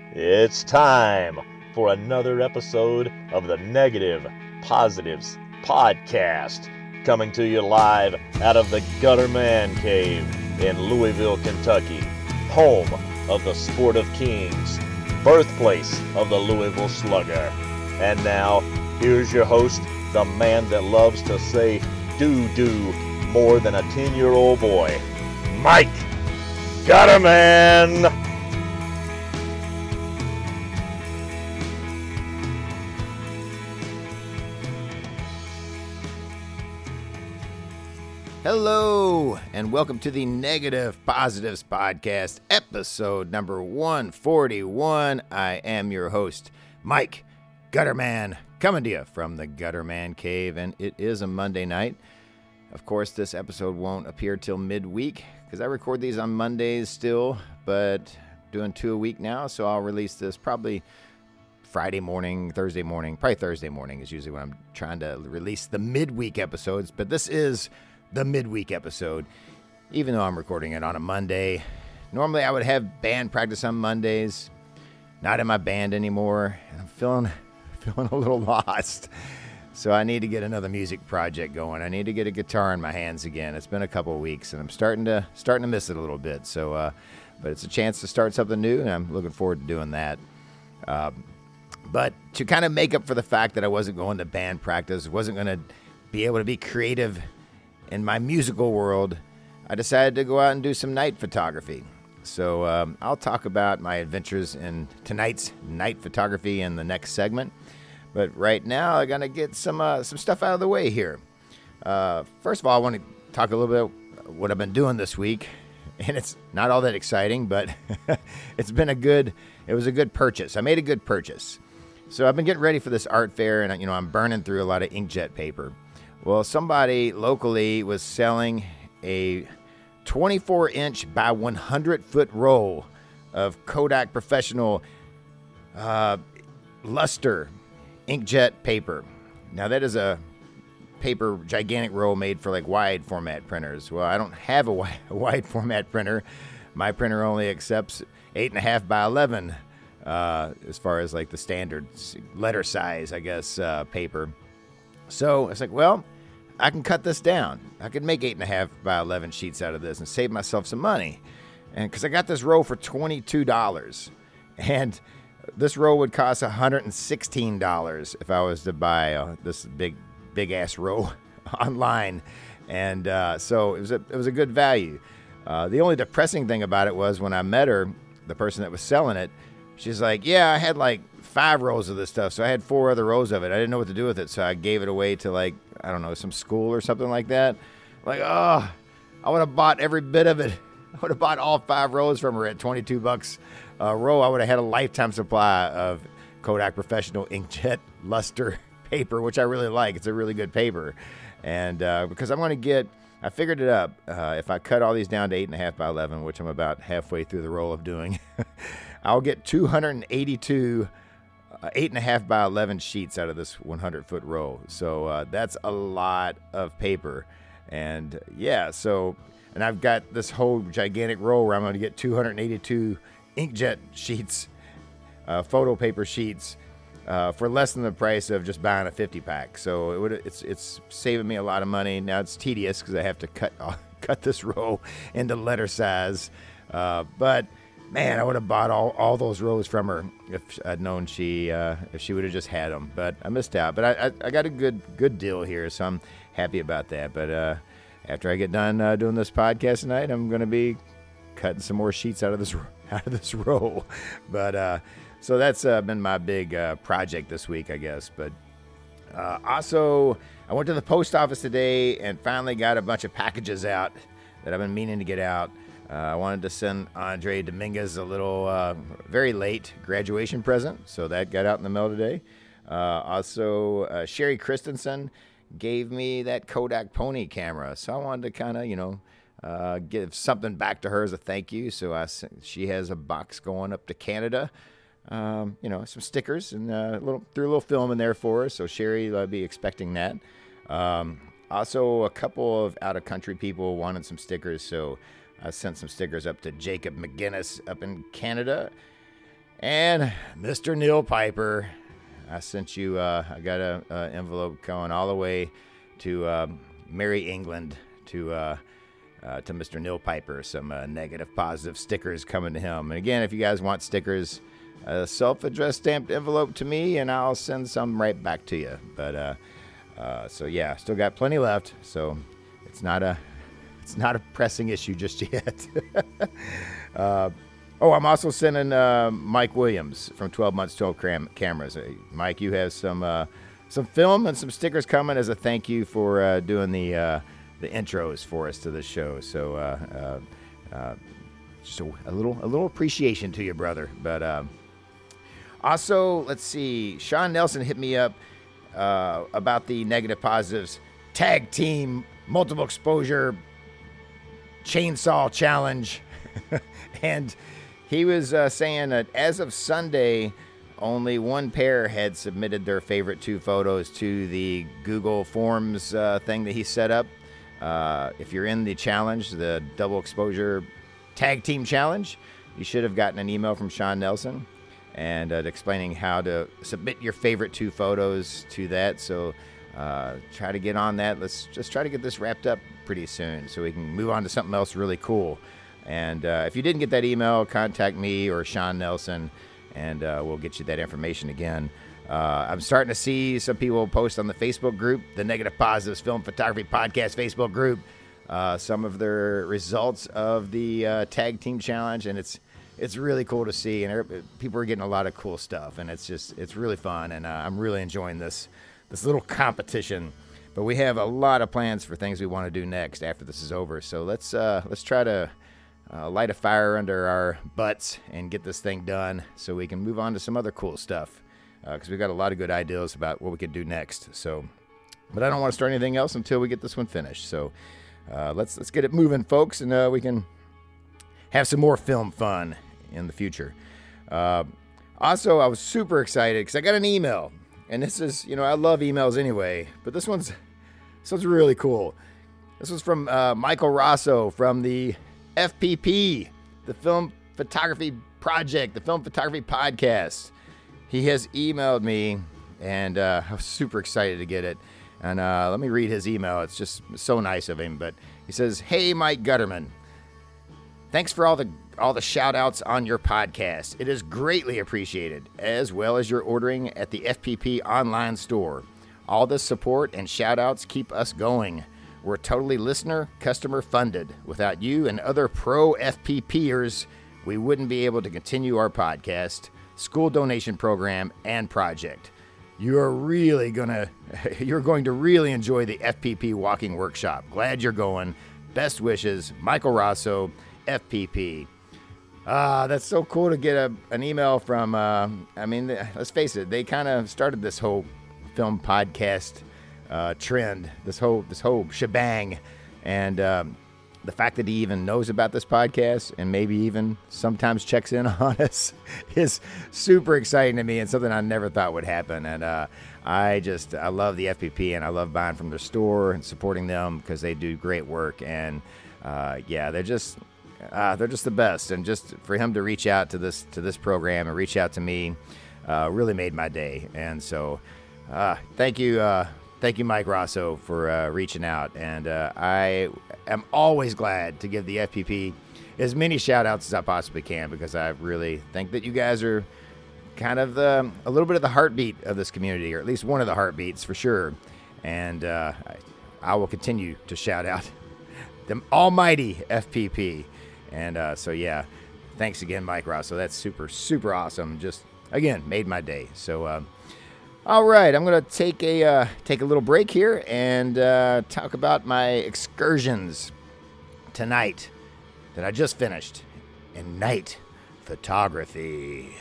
It's time for another episode of the Negative Positives Podcast, coming to you live out of the Gutter Man Cave in Louisville, Kentucky, home of the Sport of Kings, birthplace of the Louisville Slugger. And now, here's your host, the man that loves to say do more than a 10-year-old boy, Mike Gutterman. Hello, and welcome to the Negative Positives Podcast, episode number 141. I am your host, Mike Gutterman, coming to you from the Gutterman Cave, and it is a Monday night. Of course, this episode won't appear till midweek, because I record these on Mondays still, but doing 2 a week now, so I'll release this probably Friday morning, Thursday morning. Probably Thursday morning is usually when I'm trying to release the midweek episodes, but this is the midweek episode, even though I'm recording it on a Monday. Normally I would have band practice on Mondays. Not in my band anymore, and I'm feeling a little lost. So I need to get another music project going. I need to get a guitar in my hands again. It's been a couple of weeks, and I'm starting to miss it a little bit. So, but it's a chance to start something new, and I'm looking forward to doing that. But to kind of make up for the fact that I wasn't going to band practice, wasn't going to be able to be creative in my musical world, I decided to go out and do some night photography. So I'll talk about my adventures in tonight's night photography in the next segment. But right now, I'm going to get some stuff out of the way here. First of all, I want to talk a little bit what I've been doing this week. And it's not all that exciting, but it was a good purchase. I made a good purchase. So I've been getting ready for this art fair, and I'm burning through a lot of inkjet paper. Well, somebody locally was selling a 24-inch by 100-foot roll of Kodak Professional luster inkjet paper. Now, that is a paper gigantic roll made for like wide format printers. Well, I don't have a wide format printer. My printer only accepts 8.5 by 11 as far as like the standard letter size, I guess, paper. So it's like, well, I can cut this down. I could make 8.5 by 11 sheets out of this and save myself some money. And because I got this roll for $22, and this roll would cost $116 if I was to buy this big ass roll online. And so it was a good value. The only depressing thing about it was when I met her, the person that was selling it, she's like, yeah, I had like 5 rolls of this stuff, so I had 4 other rolls of it. I didn't know what to do with it, so I gave it away to, like, I don't know, some school or something like that. Like, I would have bought every bit of it. I would have bought all 5 rolls from her at $22 a roll. I would have had a lifetime supply of Kodak Professional inkjet luster paper, which I really like. It's a really good paper. And because I figured it up. If I cut all these down to 8.5 by 11, which I'm about halfway through the roll of doing, I'll get 282 8.5 by 11 sheets out of this 100-foot roll. So that's a lot of paper. And yeah, and I've got this whole gigantic roll where I'm going to get 282 inkjet sheets, photo paper sheets, for less than the price of just buying a 50-pack. So it's saving me a lot of money. Now it's tedious because I have to cut this roll into letter size. But man, I would have bought all those rolls from her if I'd known if she would have just had them. But I missed out. But I got a good deal here, so I'm happy about that. But after I get done doing this podcast tonight, I'm going to be cutting some more sheets out of this roll. But so that's been my big project this week, I guess. But also, I went to the post office today and finally got a bunch of packages out that I've been meaning to get out. I wanted to send Andre Dominguez a little very late graduation present, so that got out in the mail today. Also, Sherry Christensen gave me that Kodak Pony camera, so I wanted to kind of, give something back to her as a thank you. So she has a box going up to Canada, some stickers and threw a little film in there for her. So Sherry, I'll be expecting that. Also, a couple of out-of-country people wanted some stickers, so I sent some stickers up to Jacob McGinnis up in Canada. And Mr. Neil Piper, I sent you, I got a envelope going all the way to Merry England to Mr. Neil Piper. Some negative, positive stickers coming to him. And again, if you guys want stickers, a self-addressed stamped envelope to me, and I'll send some right back to you. But so yeah, still got plenty left. So it's not a pressing issue just yet. I'm also sending Mike Williams from 12 Months, 12 Cameras. Mike, you have some film and some stickers coming as a thank you for doing the intros for us to the show. So just a little appreciation to you, brother. But also, let's see. Sean Nelson hit me up about the Negative Positives Tag Team Multiple Exposure Chainsaw Challenge. And he was saying that as of Sunday, only one pair had submitted their favorite 2 photos to the Google Forms thing that he set up. If you're in the challenge, the Double Exposure Tag Team Challenge, you should have gotten an email from Sean Nelson and explaining how to submit your favorite 2 photos to that. So try to get on that. Let's just try to get this wrapped up pretty soon so we can move on to something else really cool. And if you didn't get that email, contact me or Sean Nelson, and we'll get you that information again. I'm starting to see some people post on the Facebook group, the Negative Positives Film Photography Podcast Facebook group, some of their results of the Tag Team Challenge, and it's really cool to see. And people are getting a lot of cool stuff, and it's really fun, and I'm really enjoying this little competition. But we have a lot of plans for things we want to do next after this is over. So let's try to light a fire under our butts and get this thing done so we can move on to some other cool stuff, because we've got a lot of good ideas about what we could do next. So, but I don't want to start anything else until we get this one finished. So let's get it moving, folks, and we can have some more film fun in the future. Also, I was super excited because I got an email, and this is, I love emails anyway, but this one's really cool. This was from Michael Rosso from the FPP, the Film Photography Project, the Film Photography Podcast. He has emailed me, and I was super excited to get it. And let me read his email. It's just so nice of him. But he says, "Hey, Mike Gutterman, thanks for all the shout outs on your podcast. It is greatly appreciated, as well as your ordering at the FPP online store. All this support and shout outs keep us going. We're totally listener, customer funded. Without you and other pro FPPers, we wouldn't be able to continue our podcast, school donation program, and project. You're going to really enjoy the FPP walking workshop. Glad you're going. Best wishes, Michael Rosso, FPP." That's so cool to get an email from, let's face it, they kind of started this whole film podcast trend, this whole shebang, and the fact that he even knows about this podcast and maybe even sometimes checks in on us is super exciting to me and something I never thought would happen. And I love the FPP, and I love buying from their store and supporting them because they do great work. And they're just the best. And just for him to reach out to this program and reach out to me really made my day. And so thank you, Mike Rosso, for reaching out. And I am always glad to give the FPP as many shout-outs as I possibly can, because I really think that you guys are kind of a little bit of the heartbeat of this community, or at least one of the heartbeats for sure. And I will continue to shout out the almighty FPP. And thanks again, Mike Rosso. That's super, super awesome. Just, again, made my day. So, all right, I'm going to take a little break here and talk about my excursions tonight that I just finished in night photography.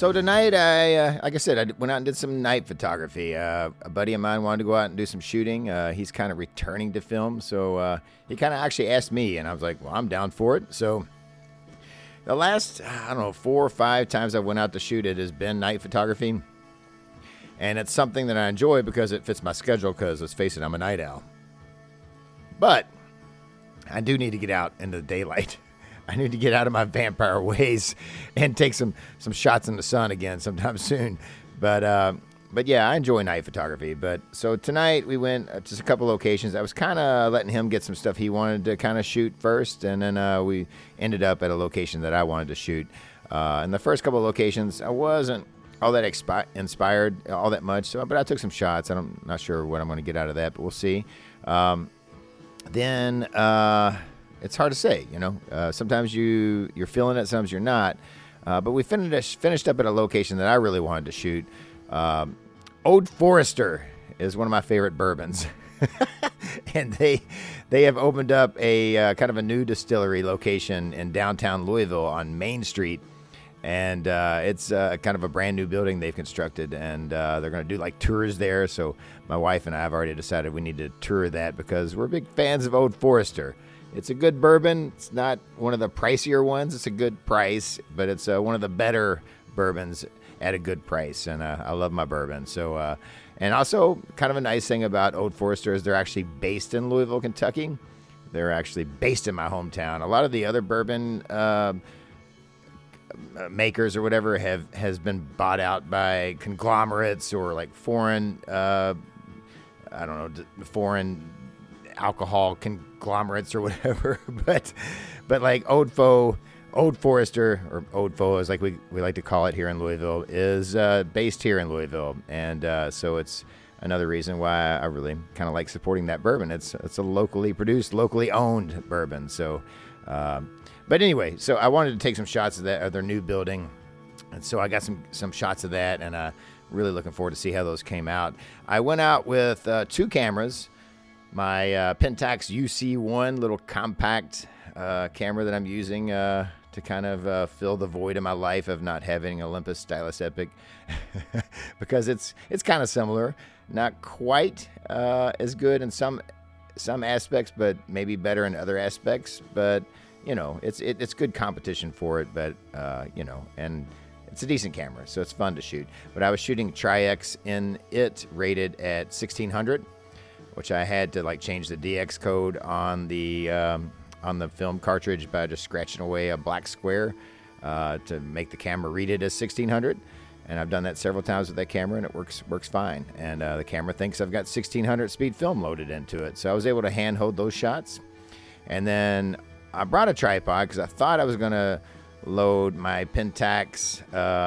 So tonight, like I said, I went out and did some night photography. A buddy of mine wanted to go out and do some shooting. He's kind of returning to film, so he kind of actually asked me, and I was like, well, I'm down for it. So the last, 4 or 5 times I went out to shoot it has been night photography, and it's something that I enjoy because it fits my schedule because, let's face it, I'm a night owl. But I do need to get out into the daylight. I need to get out of my vampire ways and take some shots in the sun again sometime soon. But yeah, I enjoy night photography. But so tonight we went to just a couple locations. I was kind of letting him get some stuff he wanted to kind of shoot first, and then we ended up at a location that I wanted to shoot. In the first couple of locations, I wasn't all that inspired all that much, but I took some shots. I'm not sure what I'm going to get out of that, but we'll see. Then it's hard to say, sometimes you're feeling it, sometimes you're not. But we finished up at a location that I really wanted to shoot. Old Forester is one of my favorite bourbons. And they have opened up a kind of a new distillery location in downtown Louisville on Main Street. And it's kind of a brand new building they've constructed, and they're going to do like tours there. So my wife and I have already decided we need to tour that because we're big fans of Old Forester. It's a good bourbon. It's not one of the pricier ones. It's a good price, but it's one of the better bourbons at a good price. And I love my bourbon. So, and also kind of a nice thing about Old Forester is they're actually based in Louisville, Kentucky. They're actually based in my hometown. A lot of the other bourbon makers or whatever has been bought out by conglomerates or like foreign foreign alcohol conglomerates or whatever. but like Old Forester, or Old Fo is like we like to call it here in Louisville, is based here in Louisville, and so it's another reason why I really kind of like supporting that bourbon. It's a locally produced, locally owned bourbon. So but anyway, so I wanted to take some shots of that, of their new building, and so I got some shots of that, and really looking forward to see how those came out. I went out with 2 cameras, my Pentax UC1 little compact camera that I'm using to kind of fill the void in my life of not having Olympus Stylus Epic, because it's kind of similar, not quite as good in some aspects, but maybe better in other aspects, but it's good competition for it, but, and it's a decent camera, so it's fun to shoot. But I was shooting Tri-X in it, rated at 1600, which I had to change the DX code on the film cartridge by just scratching away a black square to make the camera read it as 1600. And I've done that several times with that camera, and it works fine. And the camera thinks I've got 1600 speed film loaded into it, so I was able to hand hold those shots. And then I brought a tripod because I thought I was going to load my Pentax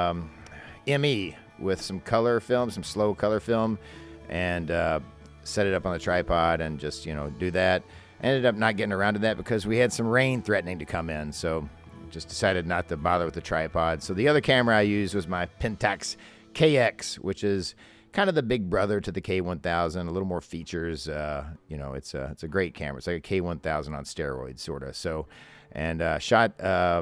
ME with some color film, some slow color film, and set it up on the tripod and just, do that. I ended up not getting around to that because we had some rain threatening to come in, so just decided not to bother with the tripod. So the other camera I used was my Pentax KX, which is kind of the big brother to the K1000, a little more features. It's a great camera. It's like a K1000 on steroids, sort of. So, and shot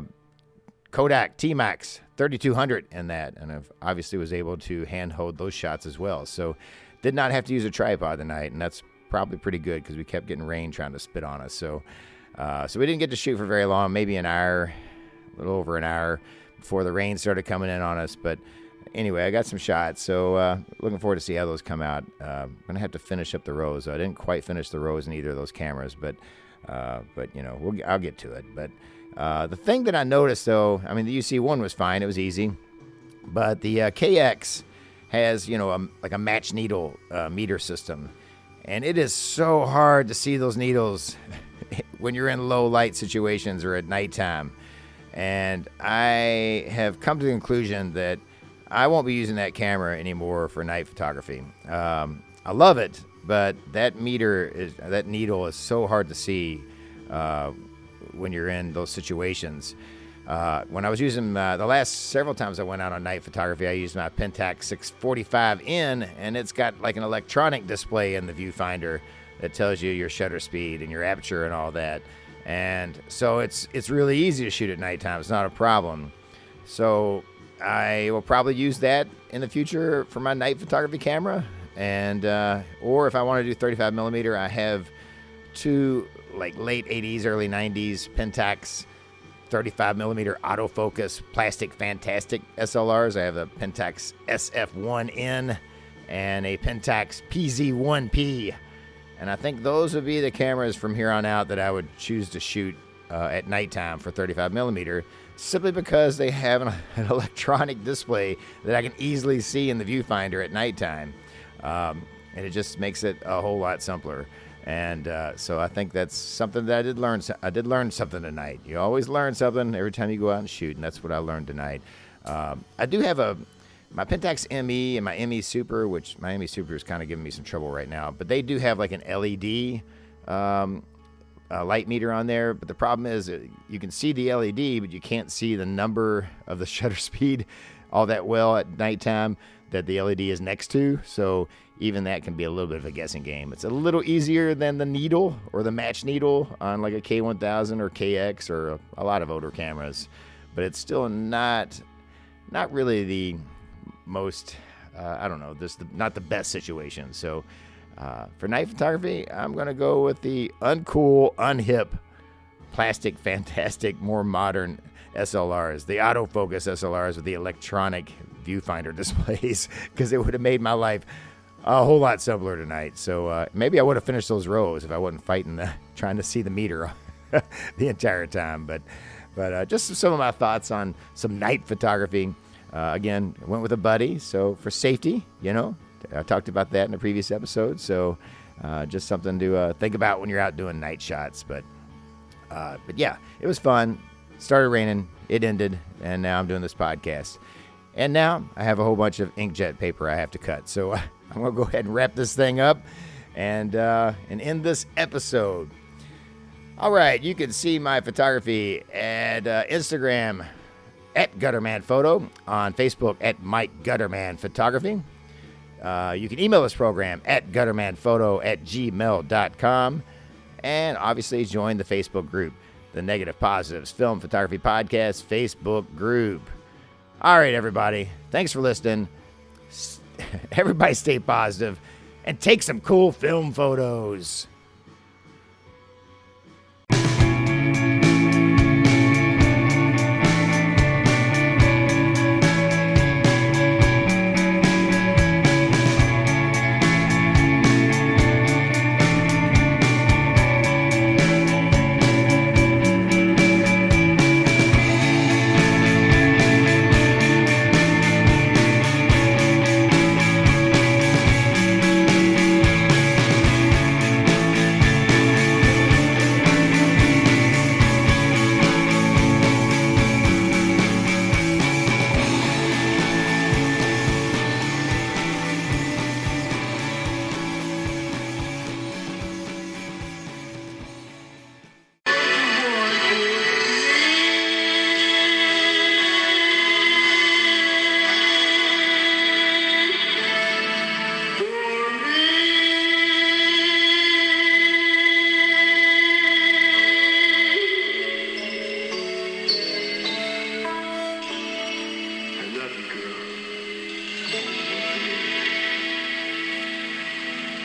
Kodak T-Max 3200 in that, and I obviously was able to hand hold those shots as well. So, did not have to use a tripod tonight, and that's probably pretty good because we kept getting rain trying to spit on us. So, so we didn't get to shoot for very long, maybe an hour, a little over an hour before the rain started coming in on us, but. Anyway, I got some shots, so looking forward to see how those come out. I'm going to have to finish up the rows. I didn't quite finish the rows in either of those cameras, but I'll get to it. But the thing that I noticed, though, I mean, the UC1 was fine. It was easy. But the KX has, like a match needle meter system. And it is so hard to see those needles when you're in low light situations or at nighttime. And I have come to the conclusion that I won't be using that camera anymore for night photography. I love it, but that needle is so hard to see when you're in those situations. When I was using the last several times I went out on night photography, I used my Pentax 645N, and it's got like an electronic display in the viewfinder that tells you your shutter speed and your aperture and all that. And so it's really easy to shoot at nighttime. It's not a problem. So I will probably use that in the future for my night photography camera. And or if I want to do 35 millimeter, I have two like late 80s, early 90s Pentax 35 millimeter autofocus plastic fantastic SLRs. I have a Pentax SF1N and a Pentax PZ1P. And I think those would be the cameras from here on out that I would choose to shoot at nighttime for 35 millimeter, simply because they have an electronic display that I can easily see in the viewfinder at nighttime. And it just makes it a whole lot simpler. And so I think that's something that I did learn. I did learn something tonight. You always learn something every time you go out and shoot, and that's what I learned tonight. I do have my Pentax ME and my ME Super, which my ME Super is kind of giving me some trouble right now, but they do have like an LED light meter on there. But the problem is you can see the LED, but you can't see the number of the shutter speed all that well at nighttime that the LED is next to. So even that can be a little bit of a guessing game. It's a little easier than the needle or the match needle on like a K1000 or KX or a lot of older cameras, but it's still not really the most, not the best situation. So for night photography, I'm going to go with the uncool, unhip, plastic, fantastic, more modern SLRs, the autofocus SLRs with the electronic viewfinder displays, because it would have made my life a whole lot simpler tonight. So maybe I would have finished those rows if I wasn't fighting trying to see the meter the entire time. But just some of my thoughts on some night photography. Again, I went with a buddy, so for safety, I talked about that in a previous episode. So just something to think about when you're out doing night shots. But yeah, it was fun. Started raining, it ended, and now I'm doing this podcast. And now I have a whole bunch of inkjet paper I have to cut. So I'm going to go ahead and wrap this thing up and end this episode. All right, you can see my photography at Instagram at Gutterman Photo, on Facebook at Mike Gutterman Photography. You can email this program at guttermanphoto@gmail.com. And obviously join the Facebook group, the Negative Positives Film Photography Podcast Facebook group. All right, everybody. Thanks for listening. Everybody stay positive and take some cool film photos.